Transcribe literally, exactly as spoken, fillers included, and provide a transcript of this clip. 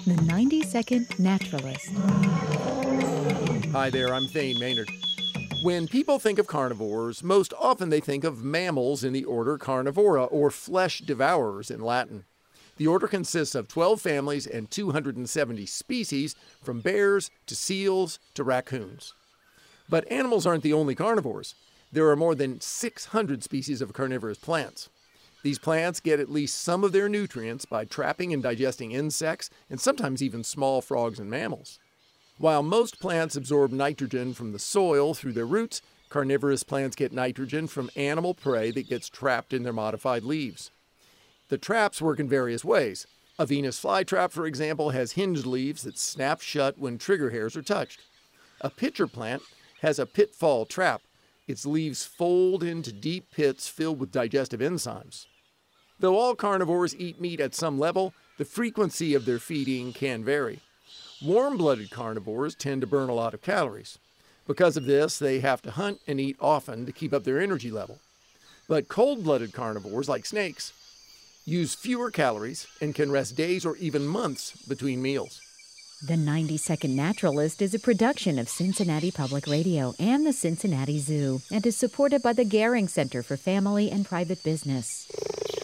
The ninety second Naturalist. Hi there, I'm Thane Maynard. When people think of carnivores, most often they think of mammals in the order Carnivora, or flesh devourers in Latin. The order consists of twelve families and two hundred seventy species, from bears to seals to raccoons. But animals aren't the only carnivores. There are more than six hundred species of carnivorous plants. These plants get at least some of their nutrients by trapping and digesting insects, and sometimes even small frogs and mammals. While most plants absorb nitrogen from the soil through their roots, carnivorous plants get nitrogen from animal prey that gets trapped in their modified leaves. The traps work in various ways. A Venus flytrap, for example, has hinged leaves that snap shut when trigger hairs are touched. A pitcher plant has a pitfall trap. Its leaves fold into deep pits filled with digestive enzymes. Though all carnivores eat meat at some level, the frequency of their feeding can vary. Warm-blooded carnivores tend to burn a lot of calories. Because of this, they have to hunt and eat often to keep up their energy level. But cold-blooded carnivores, like snakes, use fewer calories and can rest days or even months between meals. The ninety second Naturalist is a production of Cincinnati Public Radio and the Cincinnati Zoo and is supported by the Gehring Center for Family and Private Business.